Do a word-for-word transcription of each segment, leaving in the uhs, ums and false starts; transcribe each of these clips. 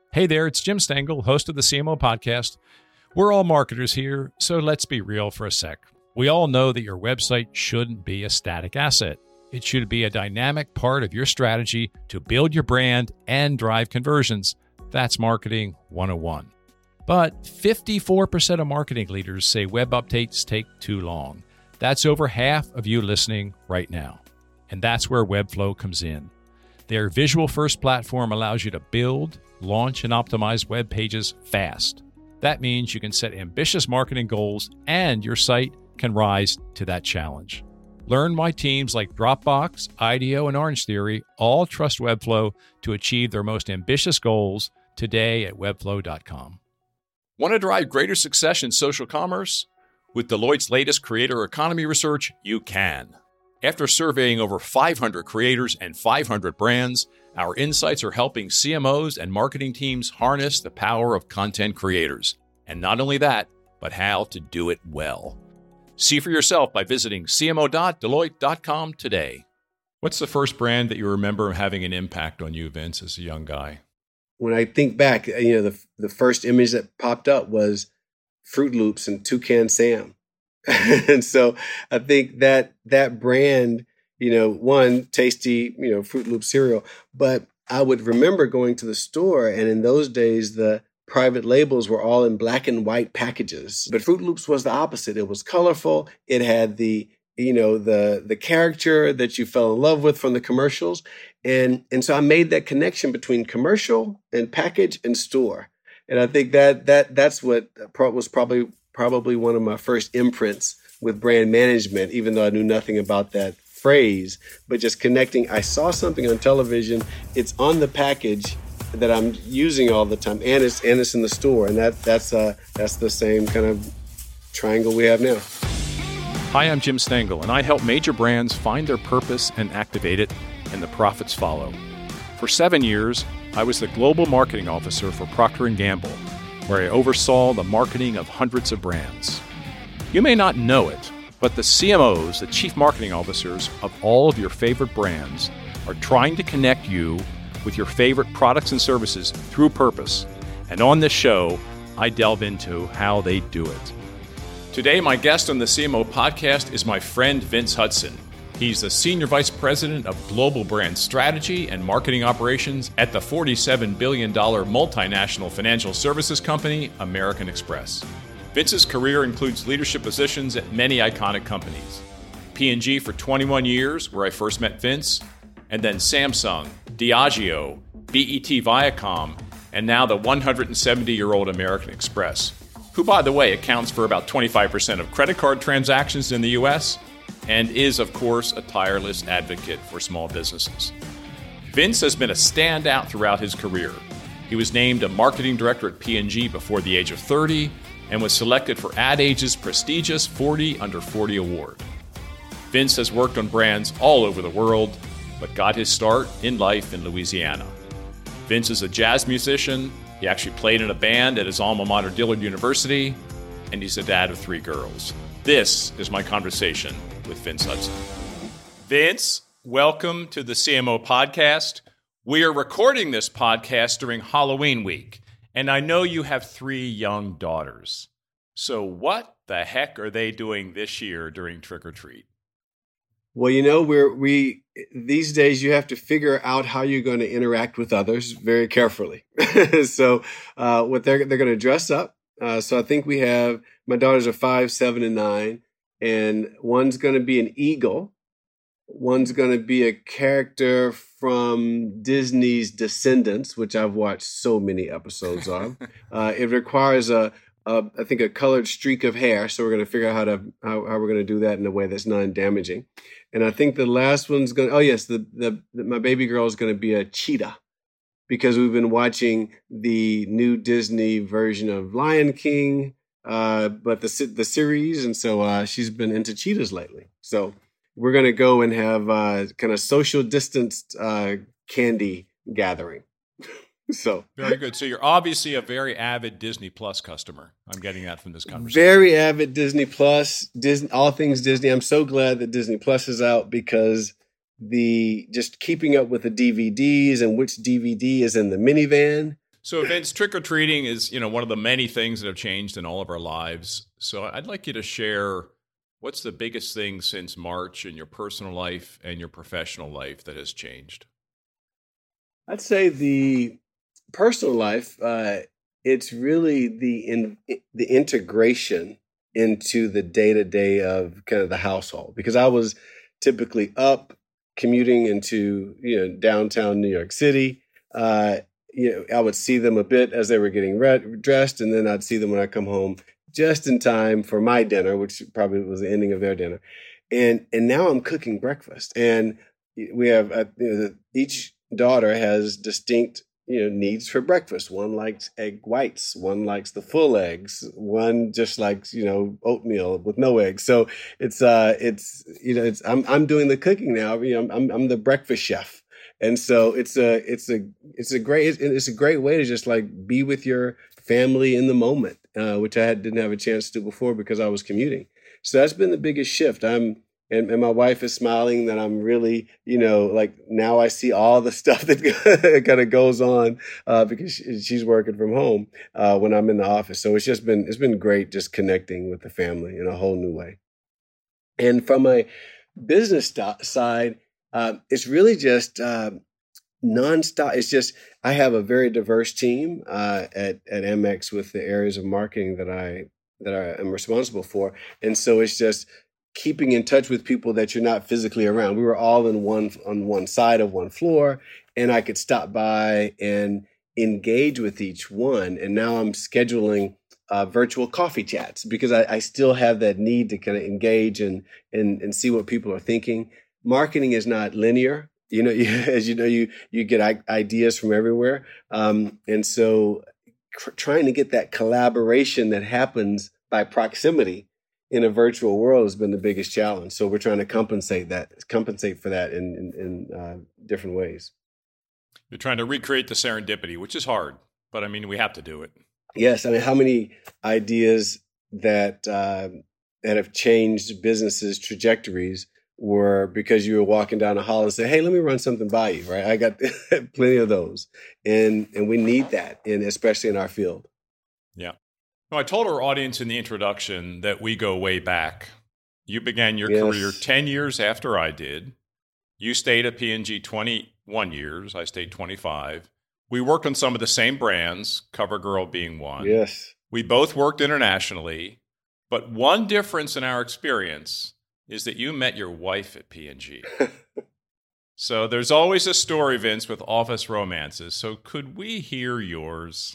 Hey there, it's Jim Stengel, host of the C M O Podcast. We're all marketers here, so let's be real for a sec. We all know that your website shouldn't be a static asset. It should be a dynamic part of your strategy to build your brand and drive conversions. That's Marketing one oh one. But fifty-four percent of marketing leaders say web updates take too long. That's over half of you listening right now. And that's where Webflow comes in. Their visual-first platform allows you to build, launch, and optimize web pages fast. That means you can set ambitious marketing goals and your site can rise to that challenge. Learn why teams like Dropbox, IDEO, and Orange Theory all trust Webflow to achieve their most ambitious goals today at webflow dot com. Want to drive greater success in social commerce? With Deloitte's latest creator economy research, you can. After surveying over five hundred creators and five hundred brands, our insights are helping C M Os and marketing teams harness the power of content creators. And not only that, but how to do it well. See for yourself by visiting c m o dot deloitte dot com today. What's the first brand that you remember having an impact on you, Vince, as a young guy? When I think back, you know, the the first image that popped up was Fruit Loops and Toucan Sam. And so I think that that brand, you know, one, tasty, you know, Fruit Loop cereal. But I would remember going to the store, and in those days, the private labels were all in black and white packages. But Fruit Loops was the opposite. It was colorful. It had the, you know, the the character that you fell in love with from the commercials. And, and so I made that connection between commercial and package and store. And I think that that that's what was probably probably one of my first imprints with brand management, even though I knew nothing about that phrase, but just connecting. I saw something on television. It's on the package that I'm using all the time, and it's and it's in the store, and that that's uh that's the same kind of triangle we have now. Hi, I'm Jim Stengel, and I help major brands find their purpose and activate it, and the profits follow. For seven years, I was the global marketing officer for Procter and Gamble, where I oversaw the marketing of hundreds of brands. You may not know it, but the C M Os, the chief marketing officers of all of your favorite brands, are trying to connect you with your favorite products and services through purpose. And on this show, I delve into how they do it. Today, my guest on the C M O Podcast is my friend Vince Hudson. He's the Senior Vice President of Global Brand Strategy and Marketing Operations at the forty-seven billion dollars multinational financial services company, American Express. Vince's career includes leadership positions at many iconic companies. P and G for twenty-one years, where I first met Vince, and then Samsung, Diageo, B E T Viacom, and now the one hundred seventy-year-old American Express, who, by the way, accounts for about twenty-five percent of credit card transactions in the U S and is, of course, a tireless advocate for small businesses. Vince has been a standout throughout his career. He was named a marketing director at P and G before the age of thirty and was selected for Ad Age's prestigious forty under forty award. Vince has worked on brands all over the world, but got his start in life in Louisiana. Vince is a jazz musician. He actually played in a band at his alma mater, Dillard University, and he's a dad of three girls. This is my conversation with Vince Hudson. Vince, welcome to the C M O Podcast. We are recording this podcast during Halloween week, and I know you have three young daughters. So what the heck are they doing this year during Trick or Treat? Well, you know, we're, we, these days you have to figure out how you're going to interact with others very carefully. so, uh, what they're, they're going to dress up. Uh, so I think we have, my daughters are five, seven, and nine, and one's going to be an eagle. One's going to be a character from Disney's Descendants, which I've watched so many episodes of. uh, it requires a, a, I think, a colored streak of hair. So we're going to figure out how to how, how we're going to do that in a way that's non-damaging. And I think the last one's going to, oh, yes, the, the, the my baby girl is going to be a cheetah, because we've been watching the new Disney version of Lion King, uh, but the the series. And so uh, she's been into cheetahs lately. So we're going to go and have uh, kind of social distanced uh, candy gathering. So very good. So you're obviously a very avid Disney Plus customer. I'm getting that from this conversation. Very avid Disney Plus, Disney, all things Disney. I'm so glad that Disney Plus is out, because the just keeping up with the D V Ds and which D V D is in the minivan So Vince, trick-or-treating is, you know, one of the many things that have changed in all of our lives. So I'd like you to share what's the biggest thing since March in your personal life and your professional life that has changed? I'd say the personal life, uh, it's really the in, the integration into the day-to-day of kind of the household, because I was typically up commuting into, you know, downtown New York City. Uh, you know, I would see them a bit as they were getting re- dressed, and then I'd see them when I come home just in time for my dinner, which probably was the ending of their dinner. And and now I'm cooking breakfast, and we have uh, you know, the, each daughter has distinct, you know, needs for breakfast. One likes egg whites, one likes the full eggs, one just likes, you know, oatmeal with no eggs. So it's uh it's you know it's I'm I'm doing the cooking now. You know, I'm I'm the breakfast chef. And so it's a it's a it's a great it's a great way to just like be with your family in the moment, uh, which I had, didn't have a chance to do before because I was commuting. So that's been the biggest shift. I'm and, and my wife is smiling that I'm really, you know, like now I see all the stuff that kind of goes on uh, because she, she's working from home uh, when I'm in the office. So it's just been it's been great just connecting with the family in a whole new way. And from a business st- side. Uh, it's really just uh, nonstop. It's just I have a very diverse team uh, at at M X with the areas of marketing that I that I am responsible for, and so it's just keeping in touch with people that you're not physically around. We were all in one on one side of one floor, and I could stop by and engage with each one. And now I'm scheduling uh, virtual coffee chats because I, I still have that need to kind of engage and and and see what people are thinking. Marketing is not linear. You know, you, as you know, you you get I- ideas from everywhere, um, and so cr- trying to get that collaboration that happens by proximity in a virtual world has been the biggest challenge. So we're trying to compensate that, compensate for that in in, in uh, different ways. You're trying to recreate the serendipity, which is hard, but I mean, we have to do it. Yes, I mean, how many ideas that uh, that have changed businesses' trajectories were because you were walking down the hall and say, "Hey, let me run something by you." Right? I got plenty of those, and and we need that, and especially in our field. Yeah. Well, I told our audience in the introduction that we go way back. You began your Yes. career ten years after I did. You stayed at P and G twenty-one years. I stayed twenty-five. We worked on some of the same brands, CoverGirl being one. Yes. We both worked internationally, but one difference in our experience is that you met your wife at P and G. So there's always a story, Vince, with office romances. So could we hear yours?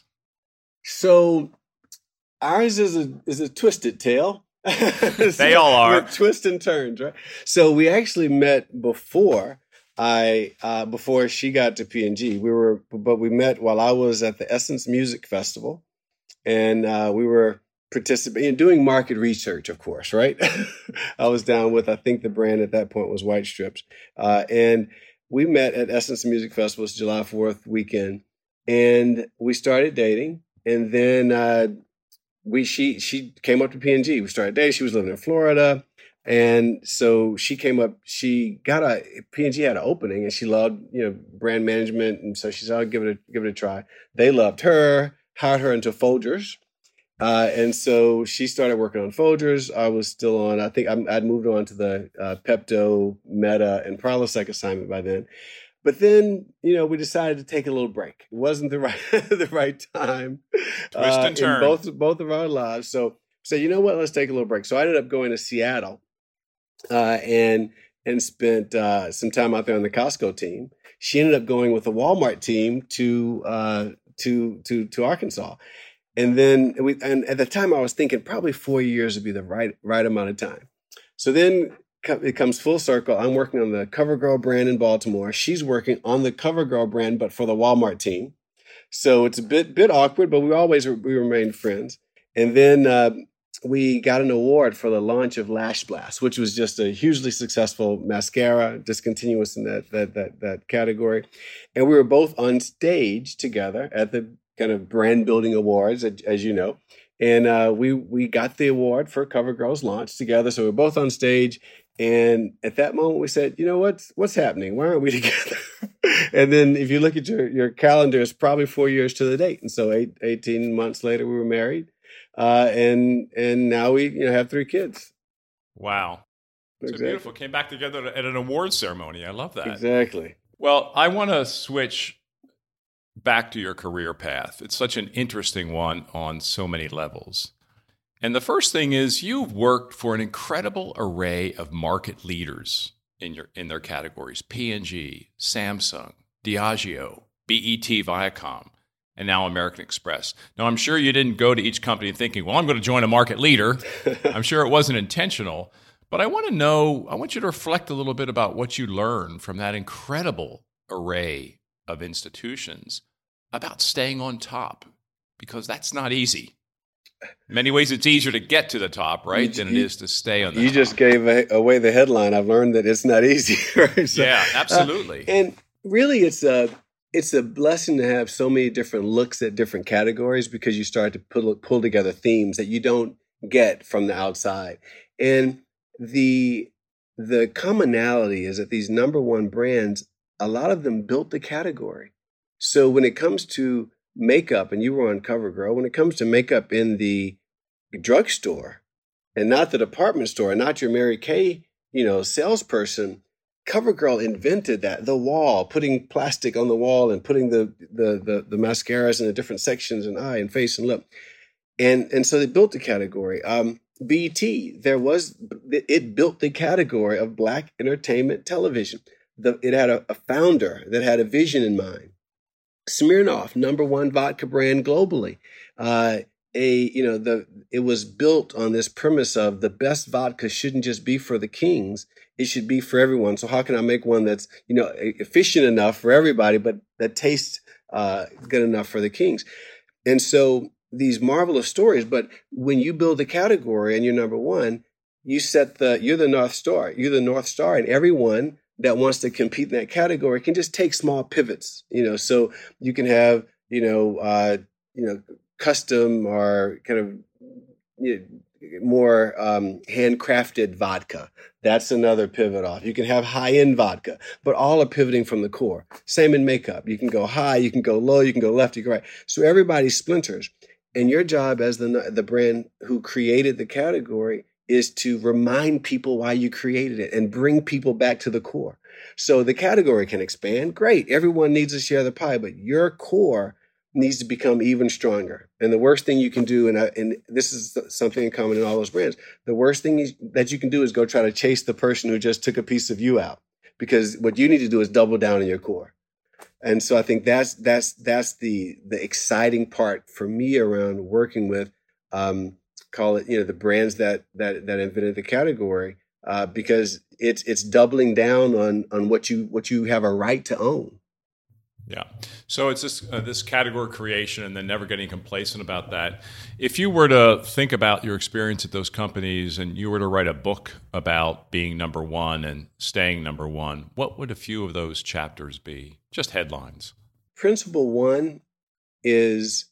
So ours is a is a twisted tale. They all are. With twists and turns, right? So we actually met before I uh, before she got to P and G. We were, but we met while I was at the Essence Music Festival, and uh, we were participating, doing market research, of course, right? I was down with, I think the brand at that point was White Strips. Uh, and we met at Essence Music Festival, it's July fourth weekend, and we started dating. And then uh, we she she came up to P and G. We started dating. She was living in Florida. And so she came up, she got a, P and G had an opening and she loved, you know, brand management. And so she said, I'll give it a, give it a try. They loved her, hired her into Folgers. Uh, and so she started working on Folgers. I was still on, I think I'm, I'd moved on to the uh, Pepto, Meta, and Prilosec assignment by then. But then, you know, we decided to take a little break. It wasn't the right the right time Twist and uh, turn. in both both of our lives. So, so you know what? Let's take a little break. So I ended up going to Seattle uh, and and spent uh, some time out there on the Costco team. She ended up going with the Walmart team to uh, to to to Arkansas. And then we, and at the time I was thinking probably four years would be the right, right amount of time. So then it comes full circle. I'm working on the CoverGirl brand in Baltimore. She's working on the CoverGirl brand, but for the Walmart team. So it's a bit, bit awkward, but we always, we remained friends. And then uh, we got an award for the launch of Lash Blast, which was just a hugely successful mascara, discontinuous in that, that, that, that category. And we were both on stage together at the kind of brand building awards, as you know. And uh, we we got the award for CoverGirl's launch together. So we we're both on stage. And at that moment, we said, you know, what's, what's happening? Why aren't we together? And then if you look at your, your calendar, it's probably four years to the date. And so eight, eighteen months later, we were married. Uh, and and now we you know have three kids. Wow. So Exactly. beautiful. Came back together at an awards ceremony. I love that. Exactly. Well, I want to switch back to your career path. It's such an interesting one on so many levels. And the first thing is you've worked for an incredible array of market leaders in your in their categories: P and G, Samsung, Diageo, B E T, Viacom, and now American Express. Now, I'm sure you didn't go to each company thinking, well, I'm going to join a market leader. I'm sure it wasn't intentional. But I want to know, I want you to reflect a little bit about what you learned from that incredible array of institutions about staying on top, because that's not easy. In many ways, it's easier to get to the top, right, you, than you, it is to stay on the you top. You just gave a, away the headline. I've learned that it's not easy. Right? So, yeah, absolutely. Uh, and really, it's a it's a blessing to have so many different looks at different categories, because you start to pull pull together themes that you don't get from the outside. And the the commonality is that these number one brands, a lot of them built the category. So when it comes to makeup, and you were on CoverGirl, when it comes to makeup in the drugstore and not the department store, and not your Mary Kay, you know, salesperson, CoverGirl invented that. The wall, putting plastic on the wall and putting the the the, the mascaras in the different sections, and eye and face and lip, and and so they built the category. Um, B E T, there was it built the category of Black entertainment television. The, it had a, a founder that had a vision in mind. Smirnoff, number one vodka brand globally. Uh, a you know the it was built on this premise of the best vodka shouldn't just be for the kings; it should be for everyone. So how can I make one that's you know efficient enough for everybody, but that tastes uh, good enough for the kings? And so these marvelous stories. But when you build a category and you're number one, you set the you're the North Star. You're the North Star, and everyone that wants to compete in that category can just take small pivots, you know, so you can have, you know, uh, you know, custom or kind of you know, more um, handcrafted vodka. That's another pivot off. You can have high-end vodka, but all are pivoting from the core. Same in makeup. You can go high, you can go low, you can go left, you can go right. So everybody splinters. And your job as the the brand who created the category is to remind people why you created it and bring people back to the core. So the category can expand. Great. Everyone needs to share the pie, but your core needs to become even stronger. And the worst thing you can do, and, I, and this is something in common in all those brands, the worst thing is, that you can do is go try to chase the person who just took a piece of you out, because what you need to do is double down on your core. And so I think that's that's that's the the exciting part for me around working with um, call it, you know, the brands that that that invented the category, uh, because it's it's doubling down on on what you what you have a right to own. Yeah. So it's this uh, this category creation, and then never getting complacent about that. If you were to think about your experience at those companies, and you were to write a book about being number one and staying number one, what would a few of those chapters be? Just headlines. Principle one is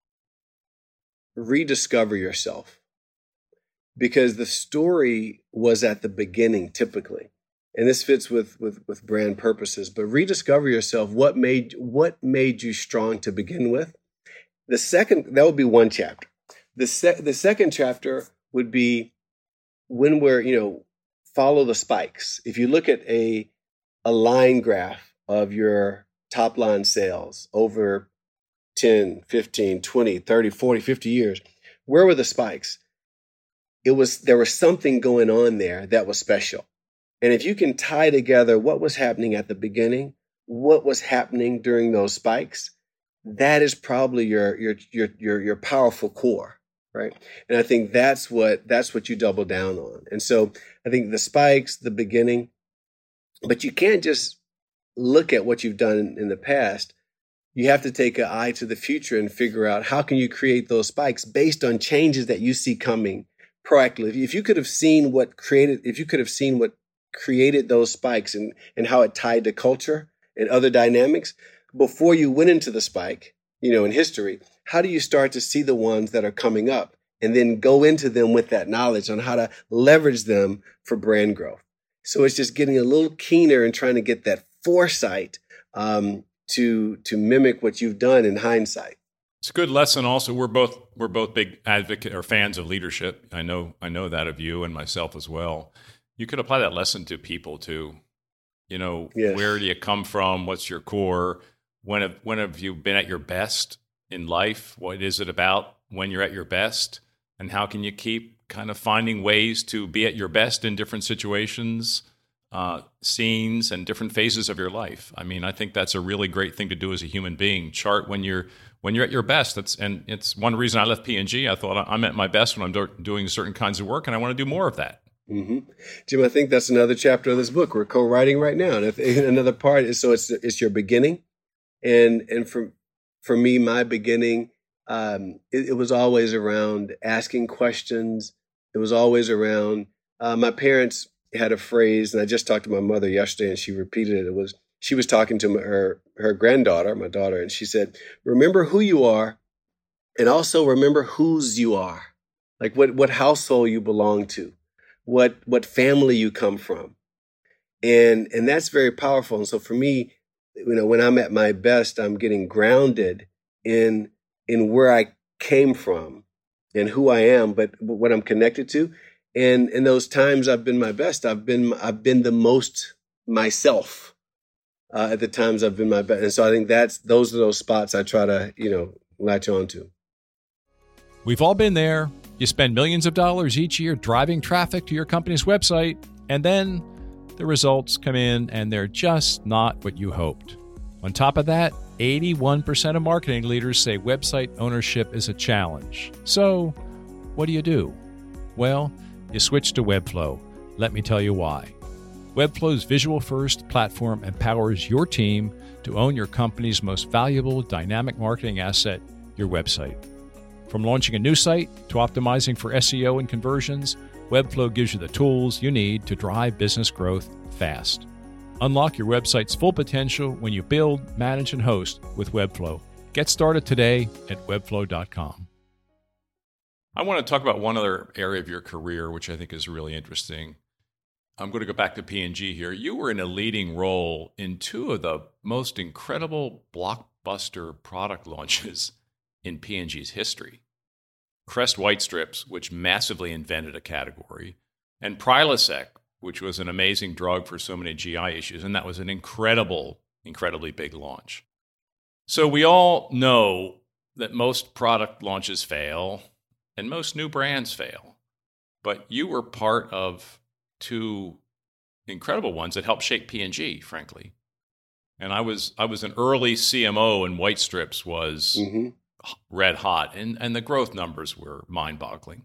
rediscover yourself, because the story was at the beginning typically. And this fits with, with, with brand purposes, but rediscover yourself. What made, what made you strong to begin with? The second, that would be one chapter. The se- the second chapter would be when we're, you know, follow the spikes. If you look at a, a line graph of your top line sales over ten, fifteen, twenty, thirty, forty, fifty years, where were the spikes? It was, there was something going on there that was special. And if you can tie together what was happening at the beginning, what was happening during those spikes, that is probably your your your your your powerful core, right? And I think that's what that's what you double down on. And so I think the spikes, the beginning, but you can't just look at what you've done in the past. You have to take an eye to the future and figure out how can you create those spikes based on changes that you see coming proactively. If you could have seen what created, if you could have seen what created those spikes and, and how it tied to culture and other dynamics before you went into the spike, you know, in history, how do you start to see the ones that are coming up and then go into them with that knowledge on how to leverage them for brand growth? So it's just getting a little keener and trying to get that foresight um, to to mimic what you've done in hindsight. It's a good lesson. Also, we're both we're both big advocate or fans of leadership. I know I know that of you and myself as well. You could apply that lesson to people too. You know, yes. Where do you come from? What's your core? When have when have you been at your best in life? What is it about when you're at your best? And how can you keep kind of finding ways to be at your best in different situations, uh, scenes, and different phases of your life? I mean, I think that's a really great thing to do as a human being. Chart when you're when you're at your best. That's and it's one reason I left P and G. I thought I'm at my best when I'm do- doing certain kinds of work, and I want to do more of that. Mm-hmm. Jim, I think that's another chapter of this book we're co-writing right now. And if, another part is so it's it's your beginning, and and for for me, my beginning, um, it, it was always around asking questions. It was always around uh, my parents had a phrase, and I just talked to my mother yesterday, and she repeated it. It was she was talking to my, her her granddaughter, my daughter, and she said, "Remember who you are, and also remember whose you are, like what what household you belong to." what what family you come from. And and that's very powerful. And so for me, you know, when I'm at my best, I'm getting grounded in in where I came from and who I am, but what I'm connected to. And in those times I've been my best, I've been I've been the most myself uh, at the times I've been my best. And so I think that's those are those spots I try to, you know, latch on to. We've all been there. You spend millions of dollars each year driving traffic to your company's website, and then the results come in and they're just not what you hoped. On top of that, eighty-one percent of marketing leaders say website ownership is a challenge. So, what do you do? Well, you switch to Webflow. Let me tell you why. Webflow's visual-first platform empowers your team to own your company's most valuable dynamic marketing asset, your website. From launching a new site to optimizing for S E O and conversions, Webflow gives you the tools you need to drive business growth fast. Unlock your website's full potential when you build, manage, and host with Webflow. Get started today at webflow dot com. I want to talk about one other area of your career, which I think is really interesting. I'm going to go back to P and G here. You were in a leading role in two of the most incredible blockbuster product launches in P and G's history. Crest White Strips, which massively invented a category, and Prilosec, which was an amazing drug for so many G I issues, and that was an incredible, incredibly big launch. So we all know that most product launches fail, and most new brands fail. But you were part of two incredible ones that helped shape P and G, frankly. And I was I was an early C M O, and White Strips was mm-hmm. red hot, and, and the growth numbers were mind-boggling.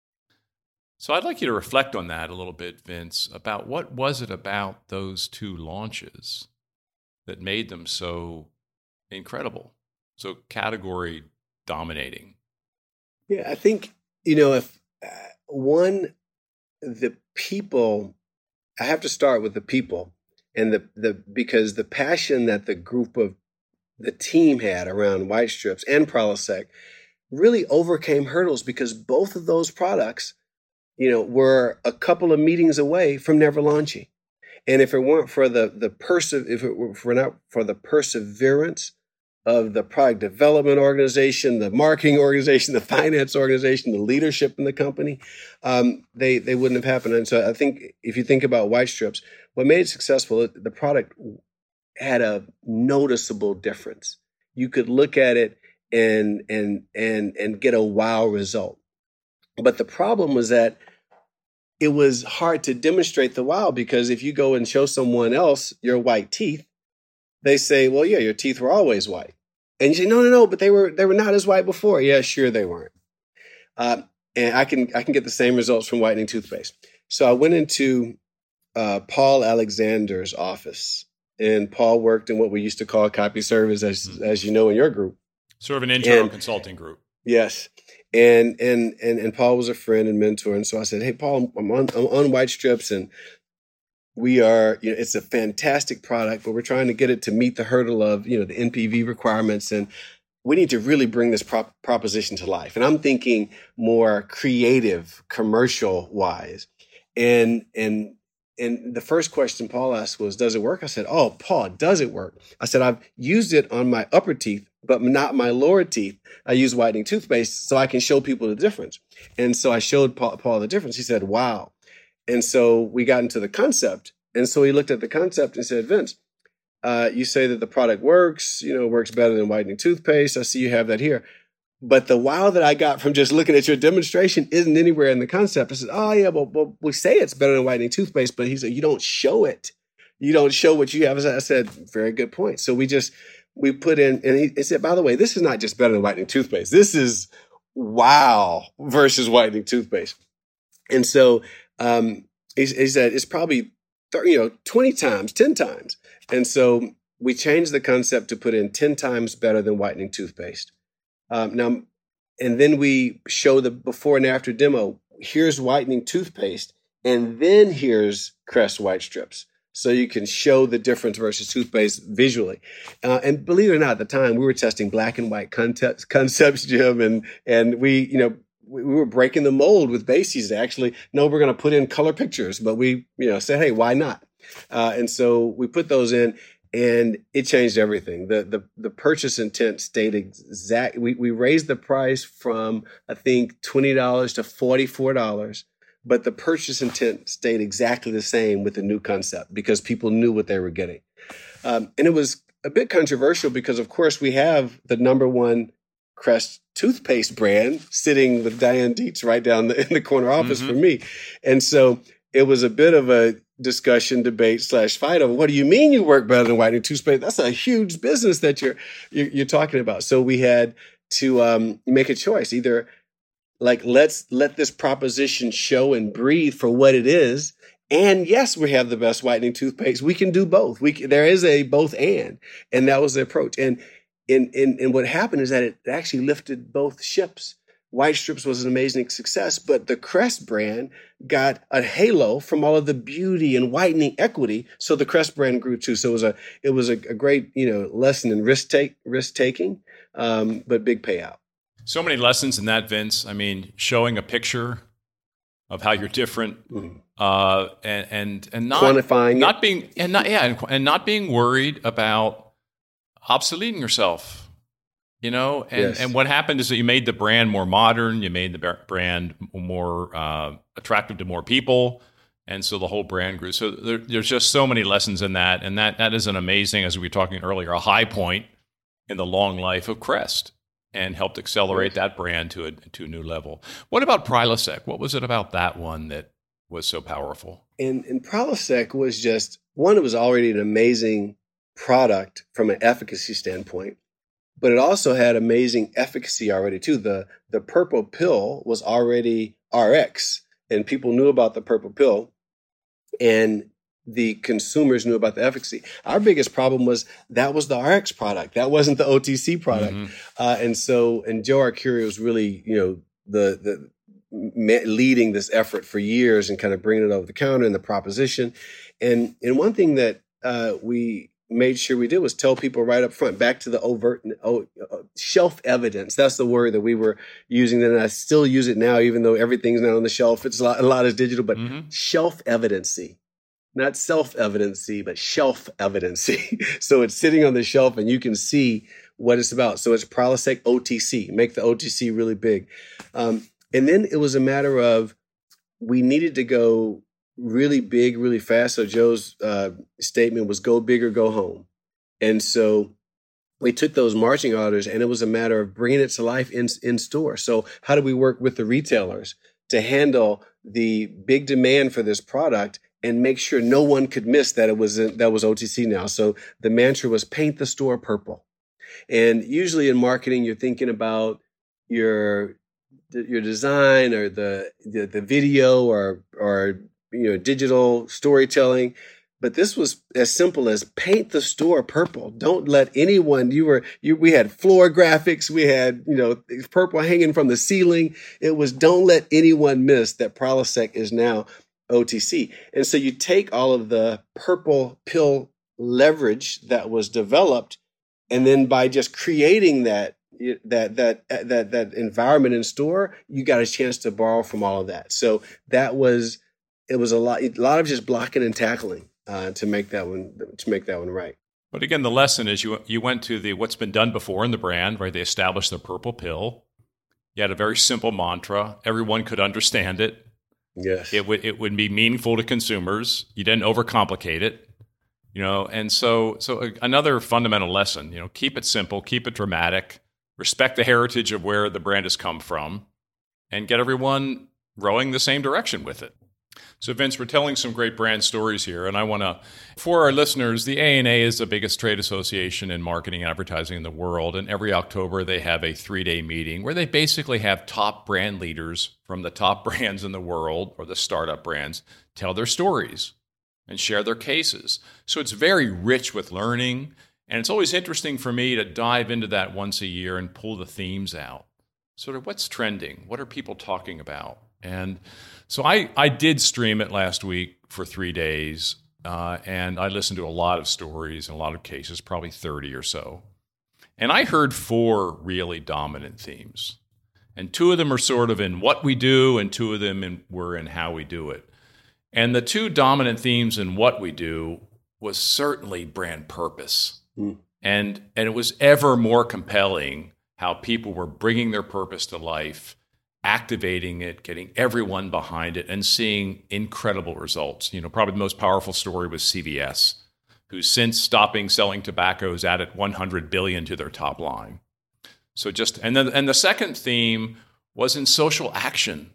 So I'd like you to reflect on that a little bit, Vince, about what was it about those two launches that made them so incredible, so category dominating? Yeah, I think, you know, if uh, one, the people, I have to start with the people, and the the because the passion that the group of the team had around White Strips and Prilosec really overcame hurdles, because both of those products, you know, were a couple of meetings away from never launching. And if it weren't for the the perse- if it were for not for the perseverance of the product development organization, the marketing organization, the finance organization, the leadership in the company, um, they they wouldn't have happened. And so I think if you think about White Strips, what made it successful, the product had a noticeable difference. You could look at it and and and and get a wow result. But the problem was that it was hard to demonstrate the wow, because if you go and show someone else your white teeth, they say, well, yeah, your teeth were always white. And you say, no, no, no, but they were they were not as white before. Yeah, sure they weren't. Uh, and I can I can get the same results from whitening toothpaste. So I went into uh, Paul Alexander's office. And Paul worked in what we used to call copy service, as mm-hmm. as you know, in your group. Sort of an internal and, consulting group. Yes. And, and and and Paul was a friend and mentor. And so I said, hey, Paul, I'm on, I'm on White Strips, and we are, you know, it's a fantastic product, but we're trying to get it to meet the hurdle of, you know, the N P V requirements. And we need to really bring this prop- proposition to life. And I'm thinking more creative, commercial wise. And, and, and the first question Paul asked was, does it work? I said, oh, Paul, does it work? I said, I've used it on my upper teeth, but not my lower teeth. I use whitening toothpaste so I can show people the difference. And so I showed Paul, Paul the difference. He said, wow. And so we got into the concept. And so he looked at the concept and said, Vince, uh, you say that the product works, you know, works better than whitening toothpaste. I see you have that here. But the wow that I got from just looking at your demonstration isn't anywhere in the concept. I said, oh, yeah, well, well we say it's better than whitening toothpaste, but he said, you don't show it. You don't show what you have. I said, very good point. So we just, we put in, and he, he said, by the way, this is not just better than whitening toothpaste. This is wow versus whitening toothpaste. And so um, he, he said, it's probably, you know, twenty times, ten times. And so we changed the concept to put in ten times better than whitening toothpaste. Um, now, and then we show the before and after demo. Here's whitening toothpaste, and then here's Crest white strips. So you can show the difference versus toothpaste visually. Uh, and believe it or not, at the time we were testing black and white concepts, concepts, Jim, and and we, you know, we, we were breaking the mold with Bases. Actually, no, we're going to put in color pictures, but we, you know, said, hey, why not? Uh, and so we put those in. And it changed everything. The the the purchase intent stayed exact. We we raised the price from, I think, twenty dollars to forty-four dollars, but the purchase intent stayed exactly the same with the new concept because people knew what they were getting. Um, and it was a bit controversial because, of course, we have the number one Crest toothpaste brand sitting with Diane Dietz right down the, in the corner office mm-hmm. for me. And so it was a bit of a discussion, debate slash fight over what do you mean you work better than whitening toothpaste? That's a huge business that you're you're, you're talking about. So we had to um, make a choice. Either like let's let this proposition show and breathe for what it is, and yes, we have the best whitening toothpaste. We can do both. We can, there is a both and, and that was the approach. And in in and what happened is that it actually lifted both ships. White Strips was an amazing success, but the Crest brand got a halo from all of the beauty and whitening equity. So the Crest brand grew too. So it was a it was a, a great you know lesson in risk take risk taking, um, but big payout. So many lessons in that, Vince. I mean, showing a picture of how you're different, mm-hmm. uh, and and and not quantifying, not it. being and not yeah, and, and not being worried about obsoleting yourself. You know, and, yes. and what happened is that you made the brand more modern. You made the brand more uh, attractive to more people. And so the whole brand grew. So there, there's just so many lessons in that. And that that is an amazing, as we were talking earlier, a high point in the long life of Crest and helped accelerate yes. that brand to a, to a new level. What about Prilosec? What was it about that one that was so powerful? And, and Prilosec was just, one, it was already an amazing product from an efficacy standpoint. But it also had amazing efficacy already, too. The the purple pill was already R X, and people knew about the purple pill, and the consumers knew about the efficacy. Our biggest problem was that was the R X product. That wasn't the O T C product. Mm-hmm. Uh, and so, and Joe Arcuri was really, you know, the the leading this effort for years and kind of bringing it over the counter and the proposition. And, and one thing that uh, we made sure we did was tell people right up front, back to the overt oh, uh, shelf evidence. That's the word that we were using then. And I still use it now, even though everything's now on the shelf. It's a lot, a lot is digital, but mm-hmm. shelf evidency, not self-evidency, but shelf evidency. So it's sitting on the shelf and you can see what it's about. So it's Prilosec O T C, make the O T C really big. Um, and then it was a matter of, we needed to go really big, really fast. So Joe's uh, statement was go big or go home. And so we took those marching orders and it was a matter of bringing it to life in, in store. So how do we work with the retailers to handle the big demand for this product and make sure no one could miss that it was that was O T C now? So the mantra was paint the store purple. And usually in marketing, you're thinking about your your design or the the, the video or or you know, digital storytelling. But this was as simple as paint the store purple. Don't let anyone, you were, you, we had floor graphics. We had, you know, purple hanging from the ceiling. It was, don't let anyone miss that Prilosec is now O T C. And so you take all of the purple pill leverage that was developed, and then by just creating that, that, that, that, that environment in store, you got a chance to borrow from all of that. So that was it was a lot, a lot of just blocking and tackling uh, to make that one to make that one right. But again, the lesson is you you went to the what's been done before in the brand, right? They established the purple pill. You had a very simple mantra. Everyone could understand it. Yes. It would it would be meaningful to consumers. You didn't overcomplicate it. You know, and so so another fundamental lesson, you know, keep it simple, keep it dramatic, respect the heritage of where the brand has come from, and get everyone rowing the same direction with it. So, Vince, we're telling some great brand stories here, and I want to, for our listeners, the A N A is the biggest trade association in marketing and advertising in the world, and every October they have a three-day meeting where they basically have top brand leaders from the top brands in the world, or the startup brands, tell their stories and share their cases. So it's very rich with learning, and it's always interesting for me to dive into that once a year and pull the themes out. Sort of what's trending? What are people talking about? And so I, I did stream it last week for three days, uh, and I listened to a lot of stories and a lot of cases, probably thirty or so. And I heard four really dominant themes. And two of them are sort of in what we do, and two of them in, were in how we do it. And the two dominant themes in what we do was certainly brand purpose. Mm. And, and it was ever more compelling how people were bringing their purpose to life, activating it, getting everyone behind it, and seeing incredible results. You know, probably the most powerful story was C V S, who since stopping selling tobacco has added one hundred billion dollars to their top line. So just, and then, and the second theme was in social action.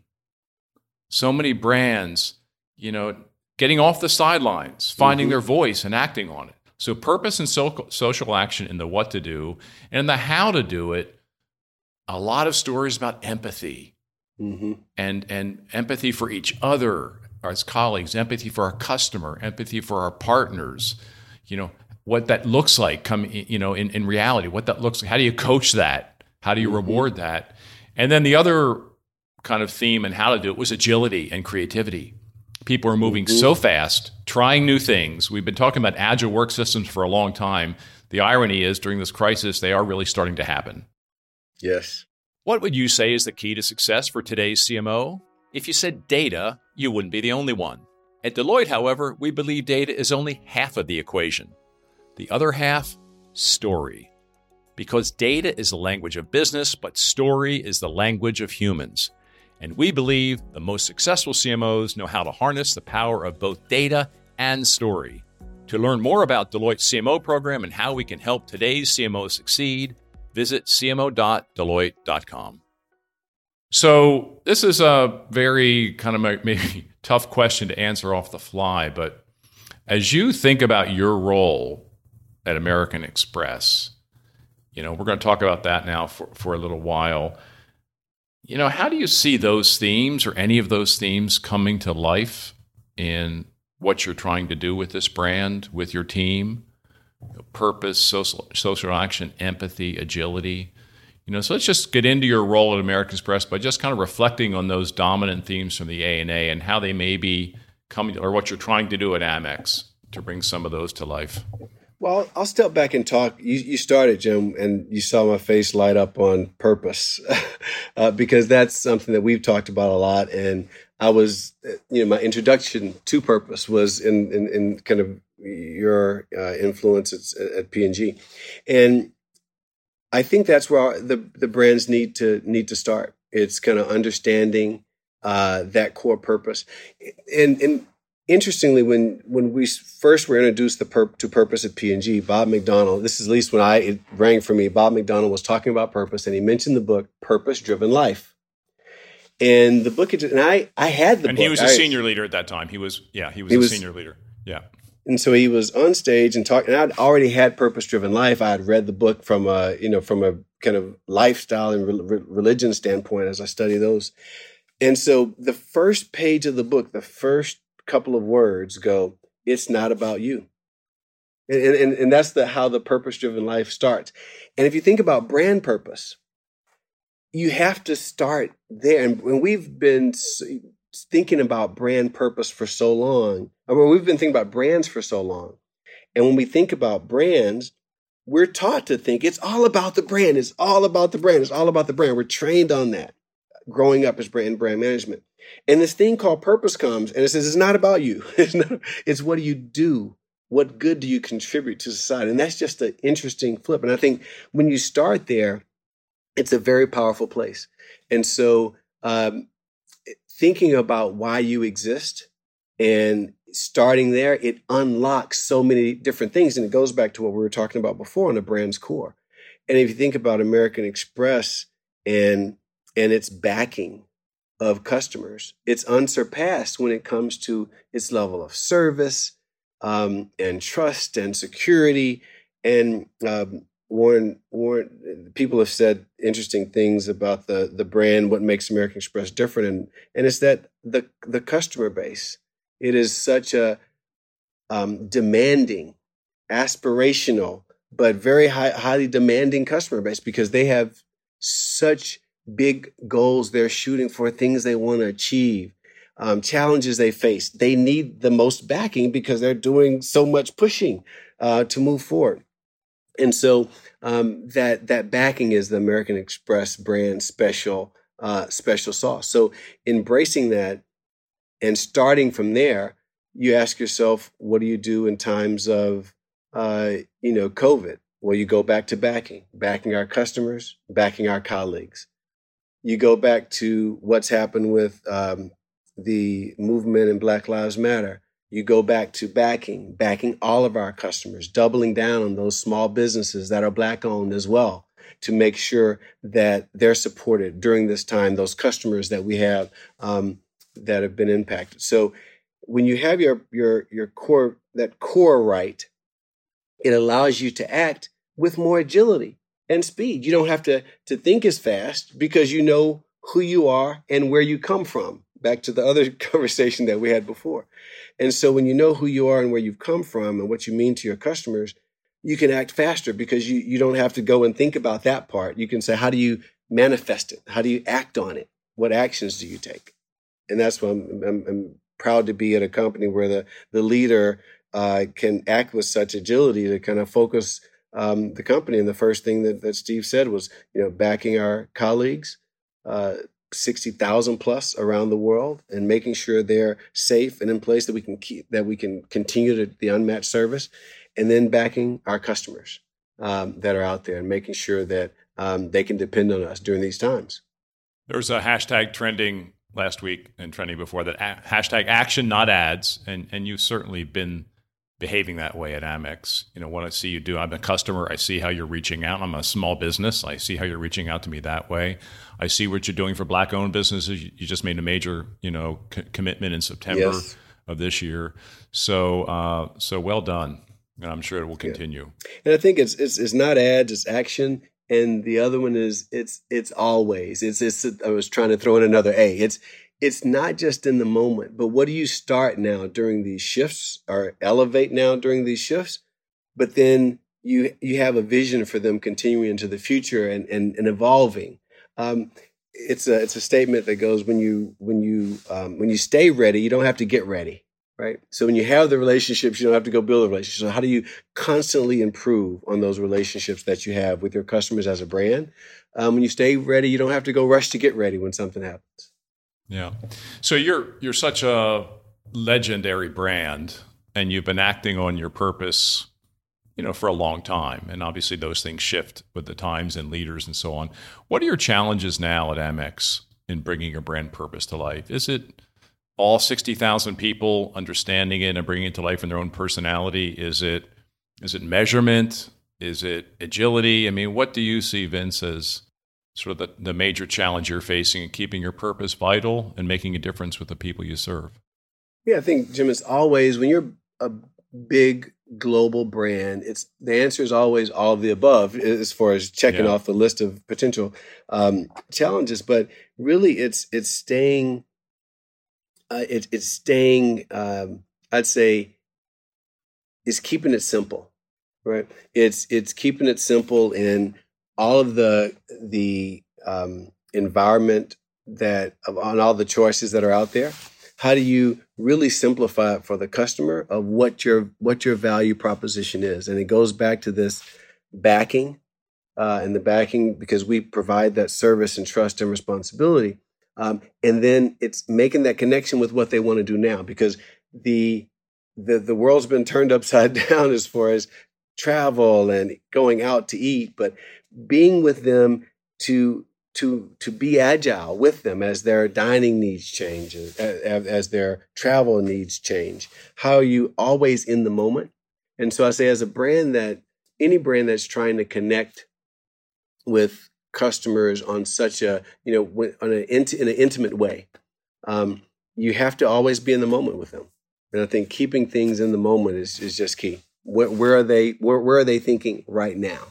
So many brands, you know, getting off the sidelines, finding mm-hmm. their voice and acting on it. So purpose and so- social action in the what to do, and in the how to do it, a lot of stories about empathy. Mm-hmm. And and empathy for each other as colleagues, empathy for our customer, empathy for our partners, you know, what that looks like come, you know, in, in reality, what that looks like. How do you coach that? How do you mm-hmm. reward that? And then the other kind of theme and how to do it was agility and creativity. People are moving mm-hmm. so fast, trying new things. We've been talking about agile work systems for a long time. The irony is during this crisis, they are really starting to happen. Yes. What would you say is the key to success for today's C M O? If you said data, you wouldn't be the only one. At Deloitte, however, we believe data is only half of the equation. The other half, story. Because data is the language of business, but story is the language of humans. And we believe the most successful C M Os know how to harness the power of both data and story. To learn more about Deloitte's C M O program and how we can help today's C M Os succeed, visit c m o dot deloitte dot com. So this is a very kind of maybe tough question to answer off the fly, but as you think about your role at American Express, you know, we're going to talk about that now for, for a little while. You know, how do you see those themes or any of those themes coming to life in what you're trying to do with this brand, with your team? Purpose, social, social action, empathy, agility. You know, so let's just get into your role at American Express by just kind of reflecting on those dominant themes from the A N A and how they may be coming, or what you're trying to do at Amex to bring some of those to life. Well, I'll step back and talk. You, you started, Jim, and you saw my face light up on purpose uh, because that's something that we've talked about a lot. And I was, you know, my introduction to purpose was in, in, in kind of your uh, influence at, at P and G. And I think that's where our, the, the brands need to need to start. It's kind of understanding uh, that core purpose. And, and interestingly, when when we first were introduced the pur- to purpose at P and G, Bob McDonald, this is at least when I it rang for me, Bob McDonald was talking about purpose, and he mentioned the book Purpose Driven Life. And the book, and I, I had the and book. And he was a I, senior leader at that time. He was, yeah, he was he a was, senior leader. Yeah. And so he was on stage and talking, and I'd already had Purpose Driven Life. I had read the book from a, you know, from a kind of lifestyle and re- religion standpoint as I study those. And so the first page of the book, the first couple of words go, "It's not about you." And, and, and that's the how the Purpose Driven Life starts. And if you think about brand purpose, you have to start there. And when we've been thinking about brand purpose for so long, I mean, we've been thinking about brands for so long. And when we think about brands, we're taught to think it's all about the brand. It's all about the brand. It's all about the brand. We're trained on that. growing up as brand brand management. And this thing called purpose comes, and it says it's not about you. It's not, it's what do you do? What good do you contribute to society? And that's just an interesting flip. And I think when you start there, it's a very powerful place. And so um, thinking about why you exist and starting there, it unlocks so many different things. And it goes back to what we were talking about before on the brand's core. And if you think about American Express and and its backing of customers, it's unsurpassed when it comes to its level of service um, and trust and security. And um, Warren, Warren, people have said interesting things about the the brand, what makes American Express different, and and it's that the the customer base. It is such a um, demanding, aspirational, but very high, highly demanding customer base because they have such big goals they're shooting for, things they want to achieve, um, challenges they face. They need the most backing because they're doing so much pushing uh, to move forward. And so um, that that backing is the American Express brand special uh, special sauce. So embracing that and starting from there, you ask yourself, what do you do in times of uh, you know COVID? Well, you go back to backing, backing our customers, backing our colleagues. You go back to what's happened with um, the movement in Black Lives Matter. You go back to backing, backing all of our customers, doubling down on those small businesses that are Black owned as well to make sure that they're supported during this time, those customers that we have um, that have been impacted. So when you have your your your core, that core right, it allows you to act with more agility and speed. You don't have to, to think as fast because you know who you are and where you come from. Back to the other conversation that we had before. And so when you know who you are and where you've come from and what you mean to your customers, you can act faster because you, you don't have to go and think about that part. You can say, how do you manifest it? How do you act on it? What actions do you take? And that's why I'm, I'm, I'm proud to be at a company where the, the leader uh, can act with such agility to kind of focus um, the company. And the first thing that, that Steve said was, you know, backing our colleagues, uh, sixty thousand plus around the world, and making sure they're safe and in place that we can keep, that we can continue to, the unmatched service, and then backing our customers um, that are out there and making sure that um, they can depend on us during these times. There's a hashtag trending last week and trending before that, a- hashtag action, not ads. And, and you've certainly been behaving that way at Amex. You know, what I see you do, I'm a customer. I see how you're reaching out. I'm a small business. I see how you're reaching out to me that way. I see what you're doing for Black-owned businesses. You, you just made a major, you know, c- commitment in September yes. of this year. So, uh, so well done. And I'm sure it will continue. Yeah. And I think it's, it's it's not ads, it's action. And the other one is it's it's always. It's it's. I was trying to throw in another A. It's it's not just in the moment, but what do you start now during these shifts or elevate now during these shifts? But then you you have a vision for them continuing into the future and and, and evolving. Um, it's a it's a statement that goes when you when you um, when you stay ready, you don't have to get ready. Right. So when you have the relationships, you don't have to go build a relationship. So how do you constantly improve on those relationships that you have with your customers as a brand? Um, when you stay ready, you don't have to go rush to get ready when something happens. Yeah. So you're you're such a legendary brand, and you've been acting on your purpose, you know, for a long time. And obviously those things shift with the times and leaders and so on. What are your challenges now at Amex in bringing your brand purpose to life? Is it all sixty thousand people understanding it and bringing it to life in their own personality? Is it is it measurement? Is it agility? I mean, what do you see, Vince, as sort of the, the major challenge you're facing in keeping your purpose vital and making a difference with the people you serve? Yeah, I think, Jim, it's always, when you're a big global brand, it's the answer is always all of the above as far as checking Yeah. off the list of potential um, challenges. But really, it's it's staying Uh, it, it's staying, um, I'd say, is keeping it simple, right? It's it's keeping it simple in all of the the um, environment that on all the choices that are out there. How do you really simplify it for the customer of what your what your value proposition is? And it goes back to this backing uh, and the backing because we provide that service and trust and responsibility. Um, and then it's making that connection with what they want to do now, because the the the world's been turned upside down as far as travel and going out to eat, but being with them to to to be agile with them as their dining needs change, as, as their travel needs change. How are you always in the moment? And so I say, as a brand that any brand that's trying to connect with customers on such a, you know, on an int- in an intimate way, um, you have to always be in the moment with them. And I think keeping things in the moment is, is just key. Where, where are they? Where, where are they thinking right now?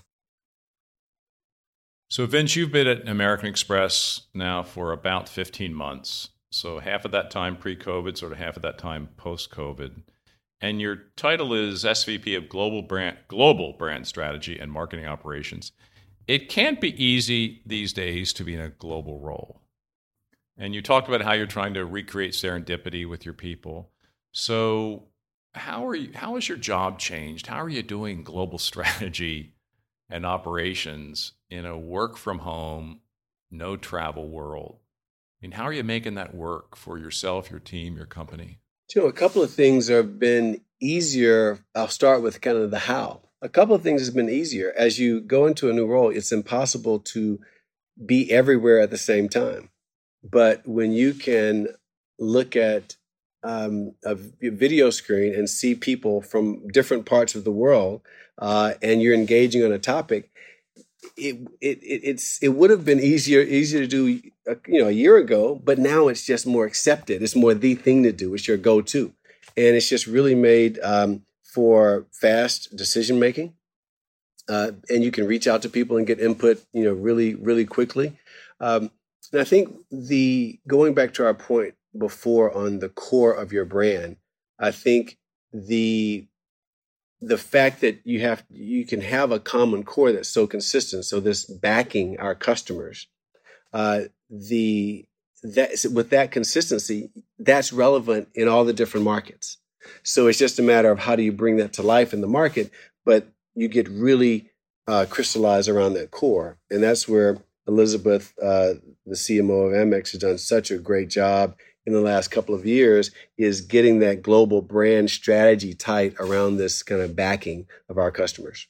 So, Vince, you've been at American Express now for about fifteen months. So half of that time pre-COVID, sort of half of that time post-COVID. And your title is S V P of Global Brand, Global Brand Strategy and Marketing Operations. It can't be easy these days to be in a global role. And you talked about how you're trying to recreate serendipity with your people. So how are you, how has your job changed? How are you doing global strategy and operations in a work from home, no travel world? I mean, how are you making that work for yourself, your team, your company? You know, a couple of things have been easier. I'll start with kind of the how. A couple of things has been easier. As you go into a new role, it's impossible to be everywhere at the same time. But when you can look at um, a video screen and see people from different parts of the world, uh, and you're engaging on a topic, it it, it it's it would have been easier easier to do uh, you know a year ago, but now it's just more accepted. It's more the thing to do. It's your go-to, and it's just really made um, for fast decision making, uh, and you can reach out to people and get input, you know, really really quickly. Um, and I think the going back to our point before on the core of your brand, I think the the fact that you have you can have a common core that's so consistent. So this backing our customers, uh, the that with that consistency, that's relevant in all the different markets. So it's just a matter of how do you bring that to life in the market, but you get really uh, crystallized around that core, and that's where Elizabeth, uh, the C M O of Amex, has done such a great job in the last couple of years, is getting that global brand strategy tight around this kind of backing of our customers.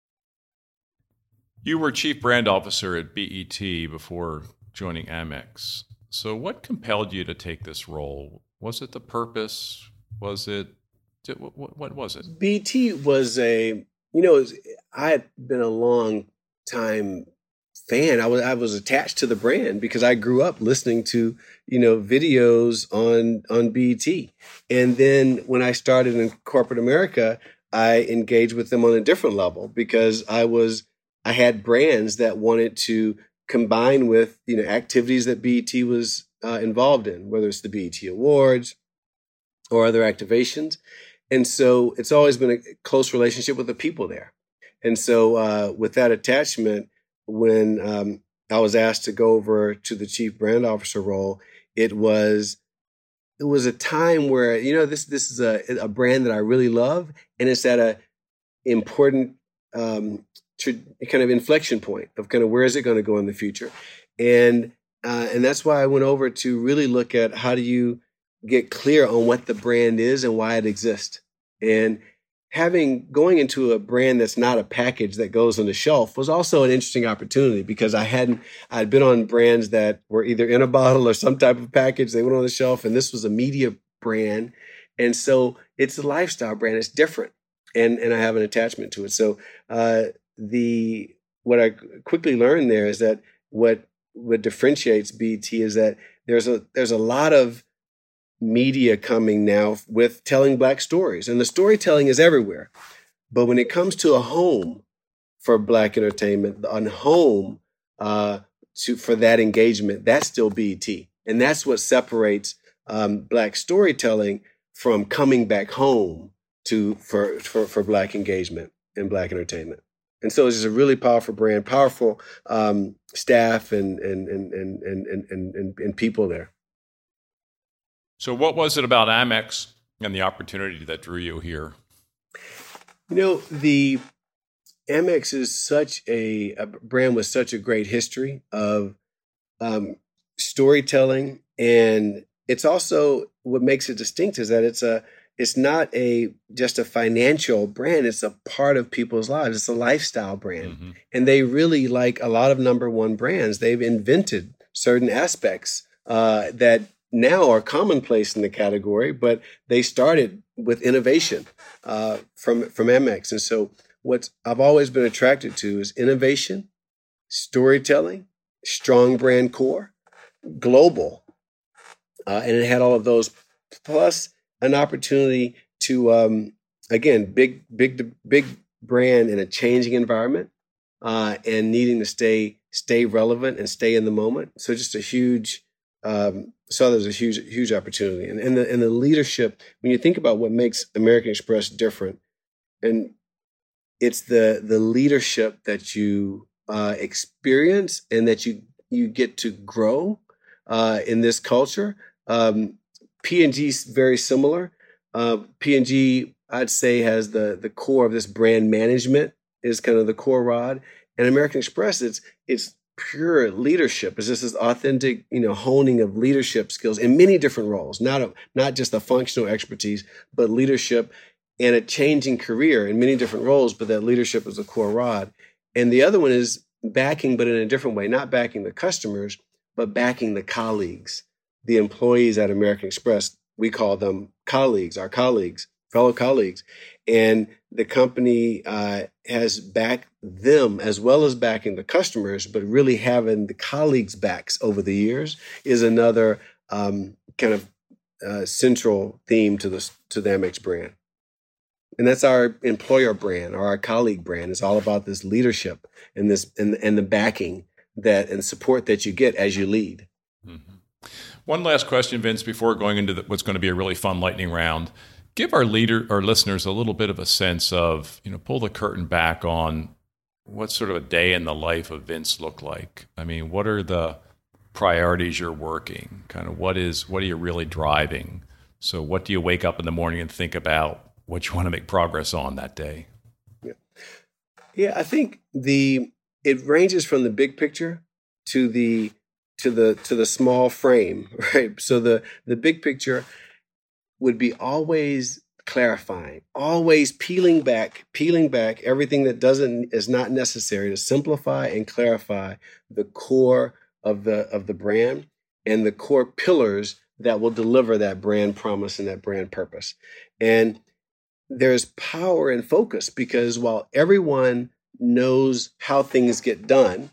You were chief brand officer at B E T before joining Amex. So what compelled you to take this role? Was it the purpose? Was it, what, what was it? B E T was a, you know, was, I had been a long time fan. I was I was attached to the brand because I grew up listening to, you know, videos on on B E T. And then when I started in corporate America, I engaged with them on a different level because I was I had brands that wanted to combine with, you know, activities that B E T was uh, involved in, whether it's the B E T Awards or other activations. And so it's always been a close relationship with the people there. And so uh, with that attachment, when um, I was asked to go over to the chief brand officer role, it was it was a time where, you know, this this is a, a brand that I really love, and it's at a important um, tr- kind of inflection point of kind of where is it going to go in the future, and uh, and that's why I went over to really look at how do you get clear on what the brand is and why it exists, and having going into a brand that's not a package that goes on the shelf was also an interesting opportunity because I hadn't, I'd been on brands that were either in a bottle or some type of package. They went on the shelf, and this was a media brand. And so it's a lifestyle brand. It's different. And, and I have an attachment to it. So, uh, the, what I quickly learned there is that what, what differentiates B E T is that there's a, there's a lot of media coming now with telling Black stories, and the storytelling is everywhere. But when it comes to a home for Black entertainment, on home uh, to for that engagement, that's still B E T, and that's what separates um, Black storytelling from coming back home to for, for for Black engagement and Black entertainment. And so it's just a really powerful brand, powerful um, staff, and and and and and and and, and people there. So what was it about Amex and the opportunity that drew you here? You know, the Amex is such a, a brand with such a great history of um, storytelling, and it's also what makes it distinct is that it's a it's not a just a financial brand. It's a part of people's lives. It's a lifestyle brand. Mm-hmm. And they really, like a lot of number one brands, they've invented certain aspects uh, that now are commonplace in the category, but they started with innovation uh, from, from Amex. And so what I've always been attracted to is innovation, storytelling, strong brand core, global. Uh, and it had all of those, plus an opportunity to, um, again, big, big, big brand in a changing environment, uh, and needing to stay, stay relevant and stay in the moment. So just a huge, um, so there's a huge, huge opportunity. And, and the, and the leadership, when you think about what makes American Express different, and it's the, the leadership that you, uh, experience and that you, you get to grow, uh, in this culture. Um, P and G is very similar. Uh, P and G, I'd say, has the the core of this brand management is kind of the core rod. And American Express, it's it's pure leadership. It's just this authentic, you know, honing of leadership skills in many different roles, not a, not just a functional expertise, but leadership and a changing career in many different roles. But that leadership is a core rod. And the other one is backing, but in a different way, not backing the customers, but backing the colleagues. The employees at American Express, we call them colleagues, our colleagues, fellow colleagues. And the company uh, has backed them as well as backing the customers, but really having the colleagues' backs over the years is another um, kind of uh, central theme to the, to the Amex brand. And that's our employer brand or our colleague brand. It's all about this leadership and this and, and the backing that and support that you get as you lead. Mm-hmm. One last question, Vince, before going into the, what's going to be a really fun lightning round. Give our leader, our listeners, a little bit of a sense of, you know, pull the curtain back on what sort of a day in the life of Vince look like. I mean, what are the priorities you're working? Kind of what is what are you really driving? So, what do you wake up in the morning and think about what you want to make progress on that day? Yeah, yeah. I think the it ranges from the big picture to the to the to the small frame, right? So the the big picture would be always clarifying, always peeling back, peeling back everything that doesn't is not necessary to simplify and clarify the core of the of the brand and the core pillars that will deliver that brand promise and that brand purpose. And there's power in focus because while everyone knows how things get done,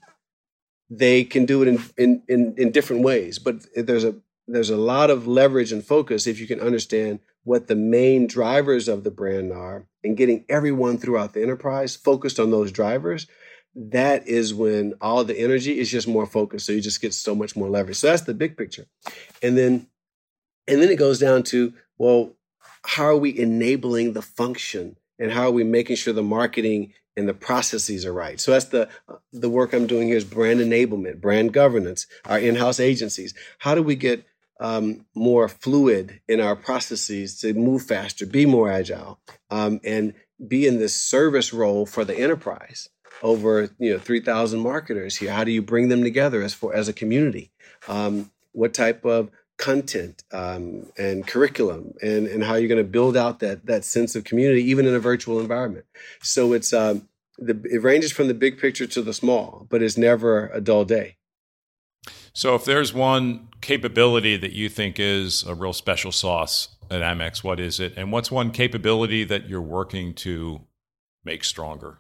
they can do it in, in, in, in different ways, but there's a there's a lot of leverage and focus if you can understand what the main drivers of the brand are and getting everyone throughout the enterprise focused on those drivers. That is when all the energy is just more focused. So you just get so much more leverage. So that's the big picture. And then and then it goes down to, well, how are we enabling the function and how are we making sure the marketing and the processes are right? So that's the the work I'm doing here is brand enablement, brand governance, our in-house agencies. How do we get um, more fluid in our processes to move faster, be more agile, um, and be in this service role for the enterprise? Over you know three thousand marketers here. How do you bring them together as for as a community? Um, what type of content um, and curriculum, and, and how you're going to build out that that sense of community, even in a virtual environment. So it's um, the, it ranges from the big picture to the small, but it's never a dull day. So if there's one capability that you think is a real special sauce at Amex, what is it? And what's one capability that you're working to make stronger?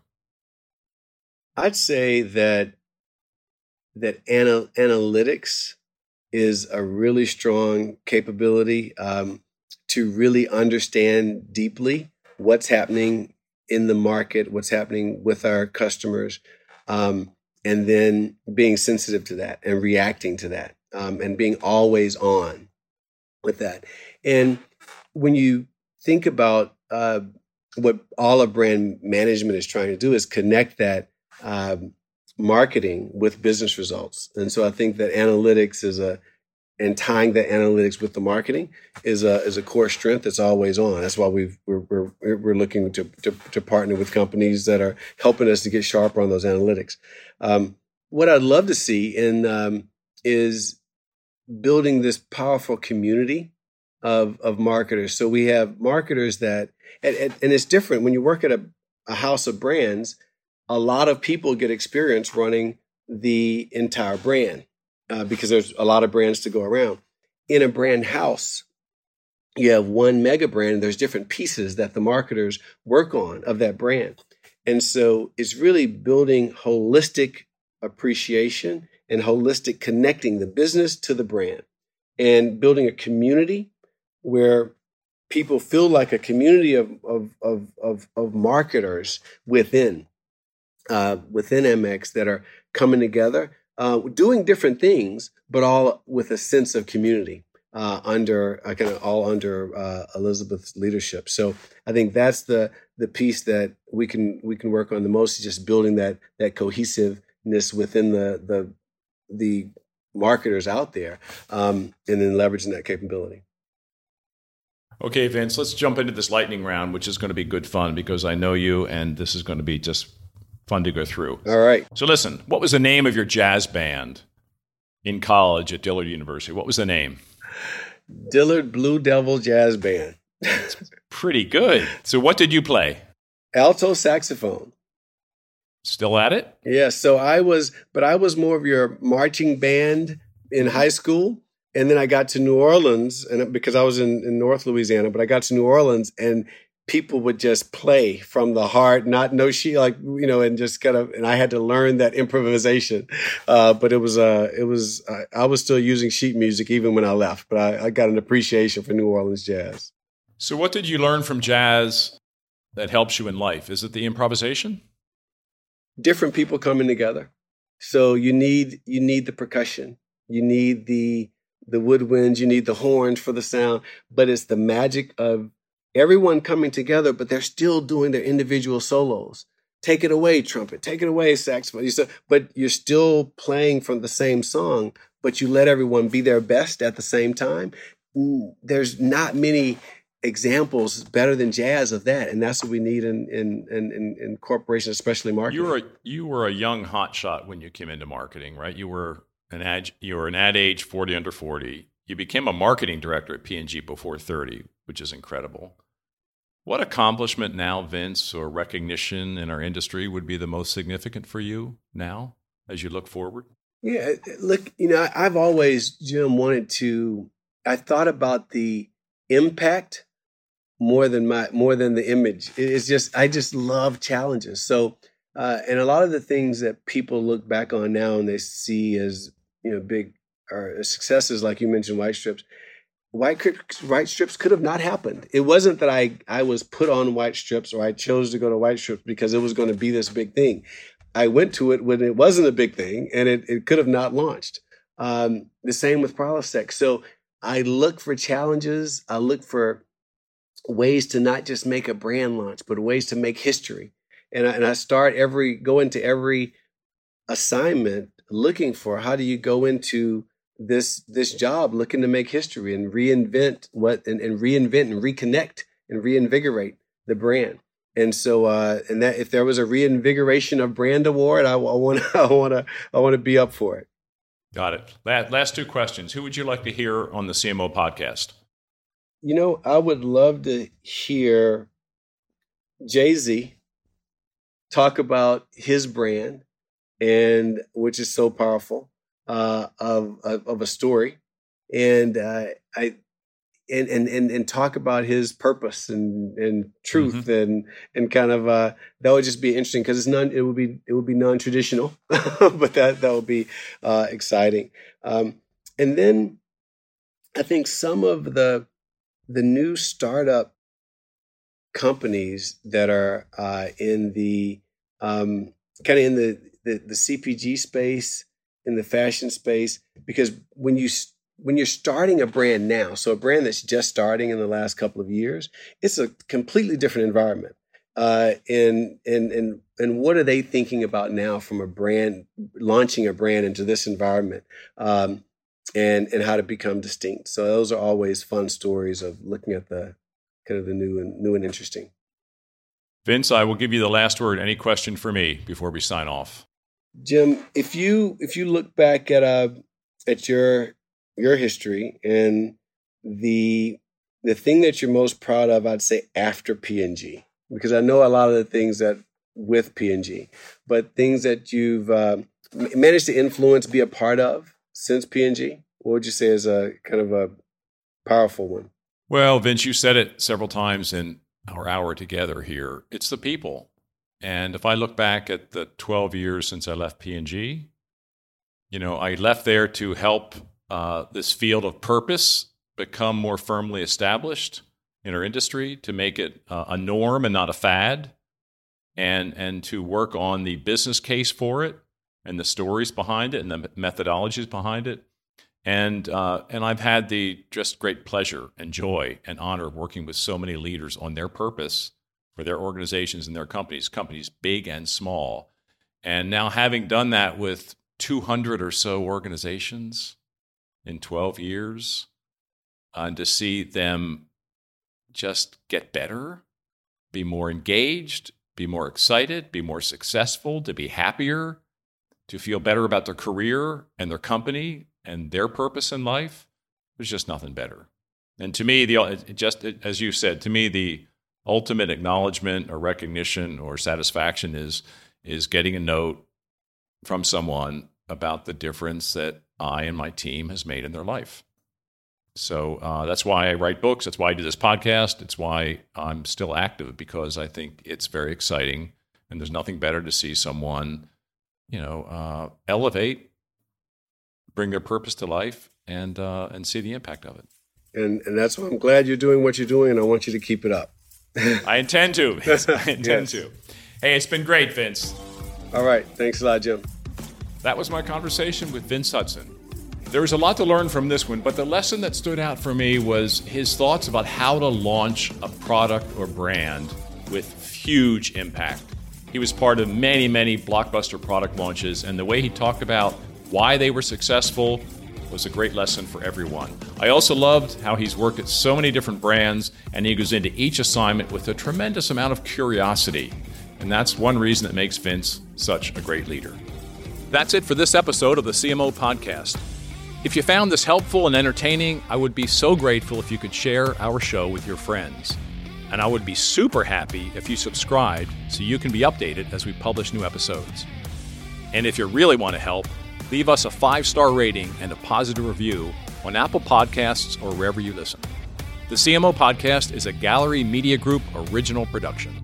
I'd say that that ana- analytics is a really strong capability um, to really understand deeply what's happening in the market, what's happening with our customers, um, and then being sensitive to that and reacting to that, um, and being always on with that. And when you think about uh, what all of brand management is trying to do is connect that um, marketing with business results. And so I think that analytics is a and tying the analytics with the marketing is a is a core strength that's always on. That's why we've we're we're, we're looking to, to to partner with companies that are helping us to get sharper on those analytics. Um, what I'd love to see in um, is building this powerful community of of marketers. So we have marketers that, and, and, and it's different when you work at a, a house of brands. A lot of people get experience running the entire brand uh, because there's a lot of brands to go around. In a brand house, you have one mega brand. And there's different pieces that the marketers work on of that brand, and so it's really building holistic appreciation and holistic connecting the business to the brand, and building a community where people feel like a community of of of of, of marketers within uh, within M X that are coming together, uh, doing different things, but all with a sense of community uh, under uh, kind of all under uh, Elizabeth's leadership. So I think that's the the piece that we can we can work on the most, is just building that that cohesiveness within the the the marketers out there, um, and then leveraging that capability. Okay, Vince, let's jump into this lightning round, which is going to be good fun because I know you, and this is going to be just fun to go through. All right. So listen, what was the name of your jazz band in college at Dillard University? What was the name? Dillard Blue Devil Jazz Band. Pretty good. So what did you play? Alto saxophone. Still at it? Yeah, so I was, but I was more of your marching band in high school. And then I got to New Orleans, and because I was in, in North Louisiana, but I got to New Orleans, and people would just play from the heart, not no she like you know, and just kind of, and I had to learn that improvisation. Uh, but it was, uh, it was, uh, I was still using sheet music even when I left, but I, I got an appreciation for New Orleans jazz. So, what did you learn from jazz that helps you in life? Is it the improvisation? Different people coming together. So you need you need the percussion, you need the the woodwinds, you need the horns for the sound, but it's the magic of everyone coming together, but they're still doing their individual solos. Take it away, trumpet. Take it away, saxophone. You still, but you're still playing from the same song, but you let everyone be their best at the same time. There's not many examples better than jazz of that, and that's what we need in in in, in corporations, especially marketing. You were a, you were a young hotshot when you came into marketing, right? You were an ad you were an ad age forty under forty. You became a marketing director at P and G before thirty, which is incredible. What accomplishment now, Vince, or recognition in our industry would be the most significant for you now as you look forward? Yeah, look, you know, I've always, Jim, wanted to. I thought about the impact more than my more than the image. It's just I just love challenges. So, uh, and a lot of the things that people look back on now and they see as, you know, big or successes, like you mentioned, White Strips. White White Strips could have not happened. It wasn't that I I was put on White Strips or I chose to go to White Strips because it was going to be this big thing. I went to it when it wasn't a big thing, and it, it could have not launched. Um, the same with Prilosec. So I look for challenges. I look for ways to not just make a brand launch, but ways to make history. And I, and I start every, go into every assignment looking for how do you go into this this job, looking to make history and reinvent what, and, and reinvent and reconnect and reinvigorate the brand. And so, uh, and that if there was a reinvigoration of brand award, I want I want to I want to be up for it. Got it. Last, last two questions. Who would you like to hear on the C M O podcast? You know, I would love to hear Jay-Z talk about his brand, and which is so powerful uh, of, of of a story, and uh, I. And, and and and talk about his purpose and, and truth mm-hmm. and and kind of uh, that would just be interesting because it's non it would be it would be non-traditional, but that that would be uh, exciting. Um, and then I think some of the the new startup companies that are uh, in the um, kind of in the, the the C P G space, in the fashion space, because when you st- when you're starting a brand now, so a brand that's just starting in the last couple of years, it's a completely different environment. Uh, and, and, and, and what are they thinking about now from a brand, launching a brand into this environment, um, and, and how to become distinct. So those are always fun stories of looking at the kind of the new and new and interesting. Vince, I will give you the last word. Any question for me before we sign off? Jim, if you, if you look back at, uh, at your, your history and the the thing that you're most proud of, I'd say after P and G, because I know a lot of the things that with P and G, but things that you've uh, managed to influence, be a part of since P and G. What would you say is a kind of a powerful one? Well, Vince, you said it several times in our hour together here. It's the people. And if I look back at the twelve years since I left P and G, you know, I left there to help uh, this field of purpose become more firmly established in our industry, to make it uh, a norm and not a fad, and and to work on the business case for it and the stories behind it and the methodologies behind it. And uh, and I've had the just great pleasure and joy and honor of working with so many leaders on their purpose for their organizations and their companies, companies big and small. And now having done that with two hundred or so organizations in twelve years, uh, and to see them just get better, be more engaged, be more excited, be more successful, to be happier, to feel better about their career and their company and their purpose in life, there's just nothing better. And to me, the it just it, as you said, to me, the ultimate acknowledgement or recognition or satisfaction is is getting a note from someone about the difference that I and my team has made in their life. So uh, that's why I write books. That's why I do this podcast. It's why I'm still active, because I think it's very exciting, and there's nothing better to see someone, you know, uh, elevate, bring their purpose to life, and uh, and see the impact of it. And and that's why I'm glad you're doing what you're doing, and I want you to keep it up. I intend to. Vince. I intend yes. to. Hey, it's been great, Vince. All right. Thanks a lot, Jim. That was my conversation with Vince Hudson. There was a lot to learn from this one, but the lesson that stood out for me was his thoughts about how to launch a product or brand with huge impact. He was part of many, many blockbuster product launches, and the way he talked about why they were successful was a great lesson for everyone. I also loved how he's worked at so many different brands, and he goes into each assignment with a tremendous amount of curiosity. And that's one reason that makes Vince such a great leader. That's it for this episode of the C M O Podcast. If you found this helpful and entertaining, I would be so grateful if you could share our show with your friends. And I would be super happy if you subscribed so you can be updated as we publish new episodes. And if you really want to help, leave us a five-star rating and a positive review on Apple Podcasts or wherever you listen. The C M O Podcast is a Gallery Media Group original production.